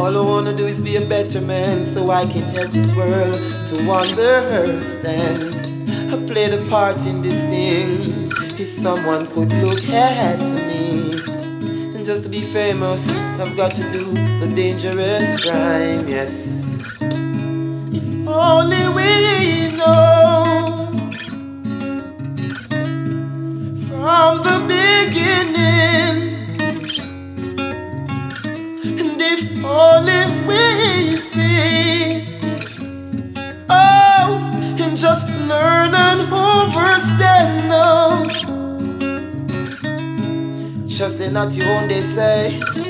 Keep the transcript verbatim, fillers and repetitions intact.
All I wanna do is be a better man, so I can help this world to understand. I play the part in this thing. If someone could look at me, and just to be famous, I've got to do the dangerous crime. Yes. If only we know from the beginning, and if only we see, oh, and just learn and understand now. Just they not you own, they say.